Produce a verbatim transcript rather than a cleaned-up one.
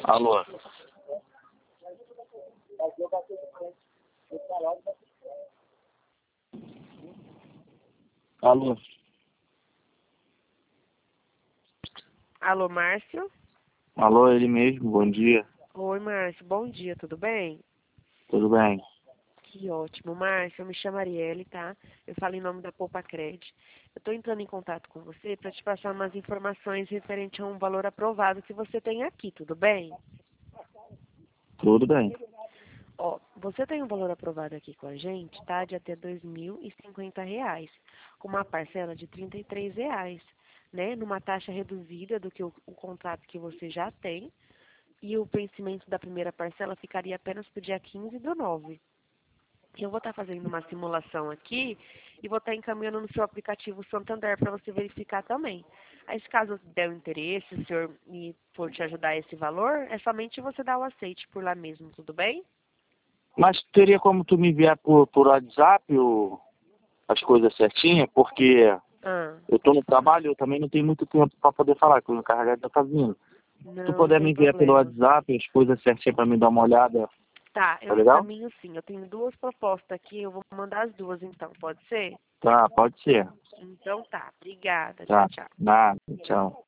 Alô? Alô? Alô, Márcio? Alô, ele mesmo, bom dia. Oi, Márcio, bom dia, tudo bem? Tudo bem? Que ótimo, Márcio, eu me chamo Arielle, tá? Eu falo em nome da Poupa Cred. Eu tô entrando em contato com você para te passar umas informações referente a um valor aprovado que você tem aqui, tudo bem? Tudo bem. Ó, você tem um valor aprovado aqui com a gente, tá? De até dois mil e cinquenta reais, com uma parcela de trinta e três reais, né? Numa taxa reduzida do que o, o contrato que você já tem. E o vencimento da primeira parcela ficaria apenas para o dia quinze do nove. Eu vou estar fazendo uma simulação aqui e vou estar encaminhando no seu aplicativo Santander para você verificar também. Aí, se caso der o interesse, o senhor me for te ajudar esse valor, é somente você dar o aceite por lá mesmo, tudo bem? Mas teria como tu me enviar por, por WhatsApp o, as coisas certinhas? Porque Ah, eu estou no trabalho, eu também não tenho muito tempo para poder falar, porque o carregado está vindo. Se tu não, não puder me tem enviar pelo problema. WhatsApp as coisas certinhas para me dar uma olhada, Tá, tá eu legal? encaminho sim. Eu tenho duas propostas aqui, eu vou mandar as duas então, pode ser? Tá, pode ser. Então tá, obrigada. Tchau, Tá, tchau. nada, tchau.